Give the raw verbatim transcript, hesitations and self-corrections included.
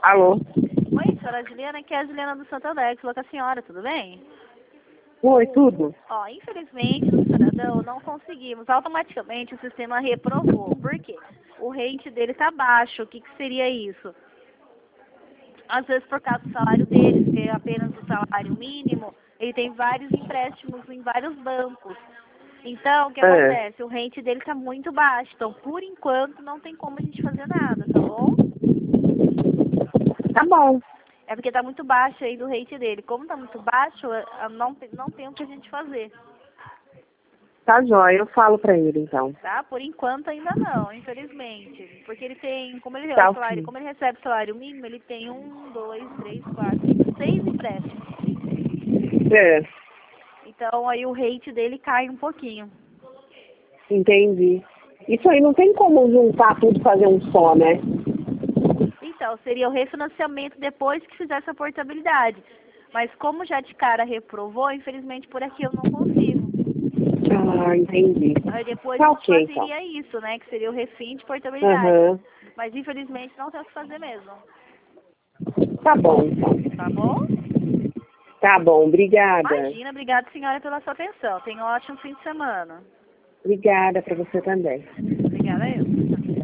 Alô? Oi, senhora Juliana, aqui é a Juliana do Santander, falou com a senhora, tudo bem? Oi, tudo? Ó, infelizmente, no Cidadão, não conseguimos. Automaticamente o sistema reprovou. Por quê? O rate dele tá baixo. O que, que seria isso? Às vezes, por causa do salário dele, ser apenas o salário mínimo, ele tem vários empréstimos em vários bancos. Então, o que É, acontece? O rate dele tá muito baixo. Então, por enquanto, não tem como a gente fazer nada, tá bom? tá bom. É porque tá muito baixo aí do rate dele. Como tá muito baixo, eh, não, tem- não tem o que a gente fazer, Tá jóia, eu falo pra ele então. tá? Por enquanto ainda não, infelizmente. Porque ele tem, como ele, Tá o salário, ok. como ele recebe salário mínimo, ele tem um, dois, três, quatro, cinco, seis empréstimos. É, Então aí o rate dele cai um pouquinho. entendi. Isso aí não tem como juntar tudo e fazer um só, né? Então, seria o refinanciamento depois que fizesse a portabilidade. Mas como já de cara reprovou, infelizmente por aqui eu não consigo. Ah, entendi. Aí depois Tá a gente ok, então. fazeria isso, né? Que seria o refim de portabilidade. Aham. Mas infelizmente não tem o que fazer mesmo. Tá bom, então. Tá bom? Tá bom, obrigada. Imagina, obrigada senhora pela sua atenção. Tenha um ótimo fim de semana. Obrigada pra você também. Obrigada eu.